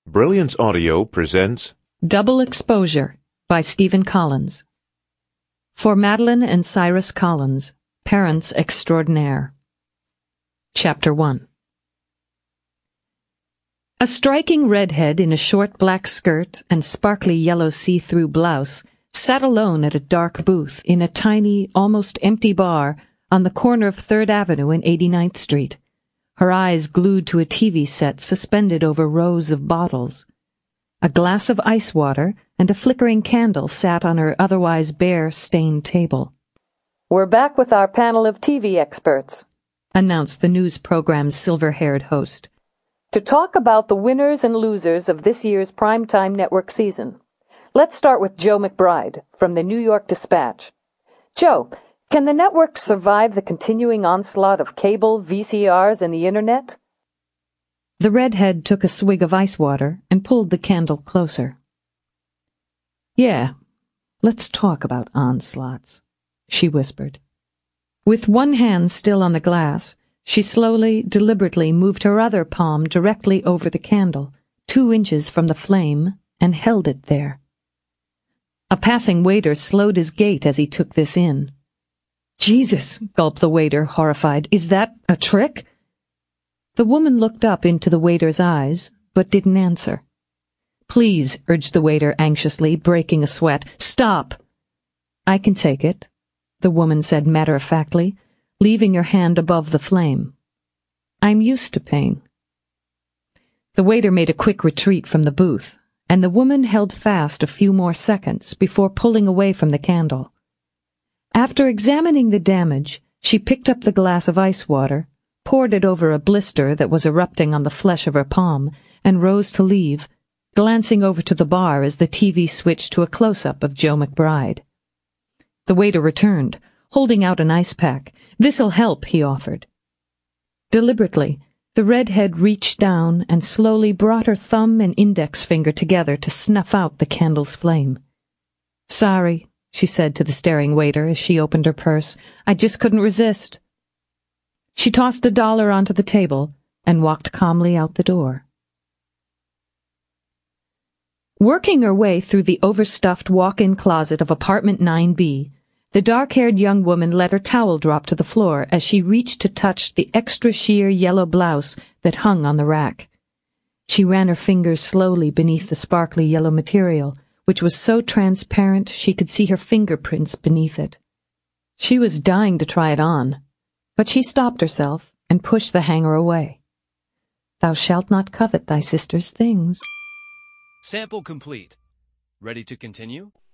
Brilliance Audio presents Double Exposure by Stephen Collins. For Madeline and Cyrus Collins, Parents Extraordinaire. Chapter 1. A striking redhead in a short black skirt and sparkly yellow see-through blouse sat alone at a dark booth in a tiny, almost empty bar on the corner of 3rd Avenue and 89th Street. Her eyes glued to a TV set suspended over rows of bottles. A glass of ice water and a flickering candle sat on her otherwise bare, stained table. "We're back with our panel of TV experts," announced the news program's silver-haired host, "to talk about the winners and losers of this year's primetime network season. Let's start with Joe McBride from the New York Dispatch. Joe, can the network survive the continuing onslaught of cable, VCRs, and the internet?" The redhead took a swig of ice water and pulled the candle closer. "Yeah, let's talk about onslaughts," she whispered. With one hand still on the glass, she slowly, deliberately moved her other palm directly over the candle, 2 inches from the flame, and held it there. A passing waiter slowed his gait as he took this in. "Jesus," gulped the waiter, horrified. "Is that a trick?" The woman looked up into the waiter's eyes, but didn't answer. "Please," urged the waiter anxiously, breaking a sweat. "Stop." "I can take it," the woman said matter-of-factly, leaving her hand above the flame. "I'm used to pain." The waiter made a quick retreat from the booth, and the woman held fast a few more seconds before pulling away from the candle. After examining the damage, she picked up the glass of ice water, poured it over a blister that was erupting on the flesh of her palm, and rose to leave, glancing over to the bar as the TV switched to a close-up of Joe McBride. The waiter returned, holding out an ice pack. "This'll help," he offered. Deliberately, the redhead reached down and slowly brought her thumb and index finger together to snuff out the candle's flame. "Sorry," she said to the staring waiter as she opened her purse. "I just couldn't resist." She tossed $1 onto the table and walked calmly out the door. Working her way through the overstuffed walk-in closet of apartment 9B, the dark-haired young woman let her towel drop to the floor as she reached to touch the extra sheer yellow blouse that hung on the rack. She ran her fingers slowly beneath the sparkly yellow material, which was so transparent she could see her fingerprints beneath it. She was dying to try it on, but she stopped herself and pushed the hanger away. "Thou shalt not covet thy sister's things." Sample complete. Ready to continue?